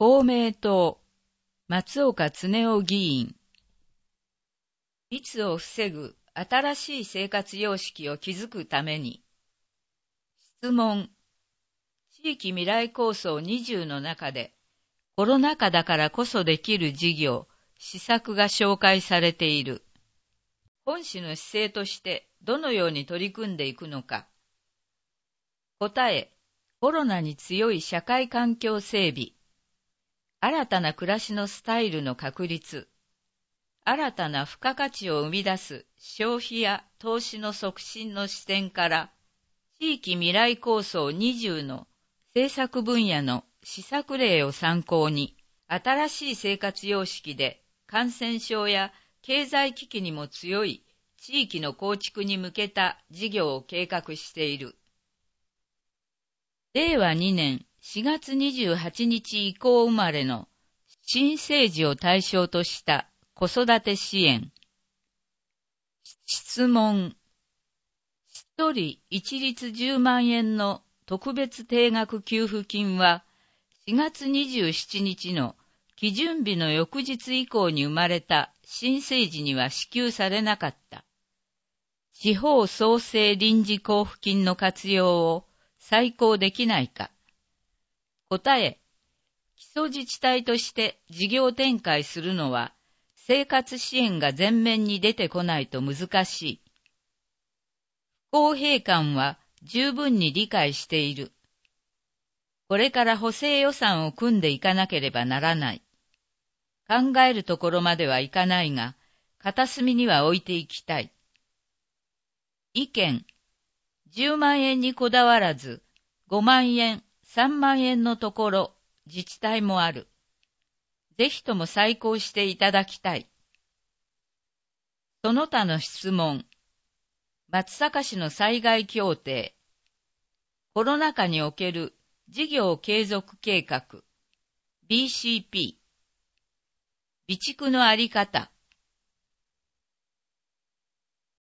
公明党、松岡恒夫議員。密を防ぐ新しい生活様式を築くために。質問。地域未来構想20の中で、コロナ禍だからこそできる事業、施策が紹介されている。本市の姿勢としてどのように取り組んでいくのか。答え。コロナに強い社会環境整備。新たな暮らしのスタイルの確立。新たな付加価値を生み出す消費や投資の促進の視点から、地域未来構想20の政策分野の施策例を参考に、新しい生活様式で感染症や経済危機にも強い地域の構築に向けた事業を計画している。令和2年4月28日以降生まれの新生児を対象とした子育て支援。質問。一人一律10万円の特別定額給付金は4月27日の基準日の翌日以降に生まれた新生児には支給されなかった。地方創生臨時交付金の活用を再考できないか。答え。基礎自治体として事業展開するのは生活支援が前面に出てこないと難しい。不公平感は十分に理解している。これから補正予算を組んでいかなければならない。考えるところまではいかないが、片隅には置いていきたい。意見。10万円にこだわらず、5万円、3万円のところ、自治体もある。ぜひとも再考していただきたい。その他の質問。松阪市の災害協定。コロナ禍における事業継続計画。BCP。備蓄のあり方。